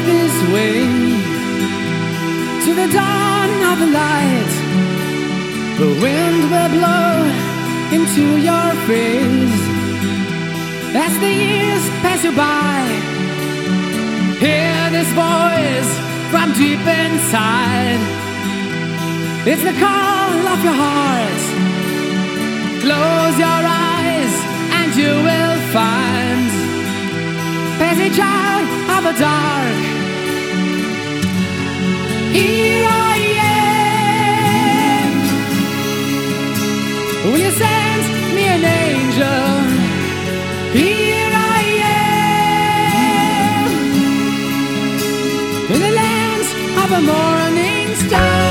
this way to the dawn of the light. The wind will blow into your face as the years pass you by. Hear this voice from deep inside. It's the call of your heart. Close your eyes and you will find passage out of the dark. Here I am. Will you send me an angel? Here I am. In the land of a morning star.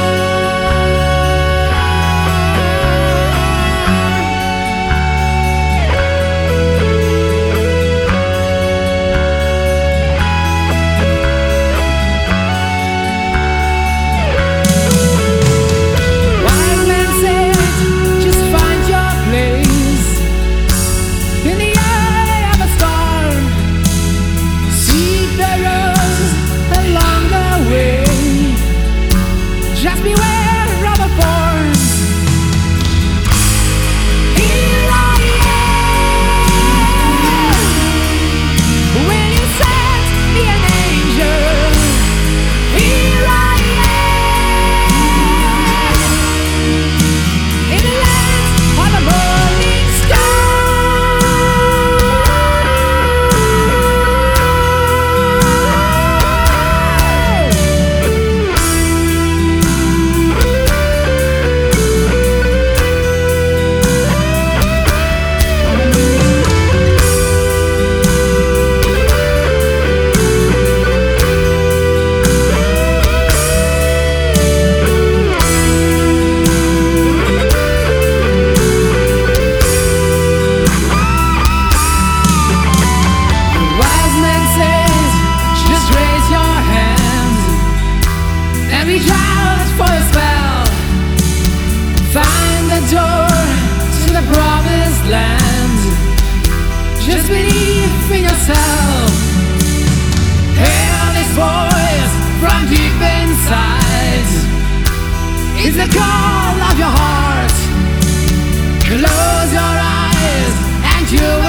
Reach out for a spell. Find the door to the promised land. Just believe in yourself. Hear this voice from deep inside. It's the call of your heart. Close your eyes and you